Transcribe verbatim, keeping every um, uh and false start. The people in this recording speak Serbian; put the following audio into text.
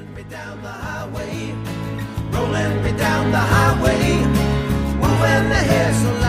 Rolling me down the highway, rolling me down the highway, moving the hair so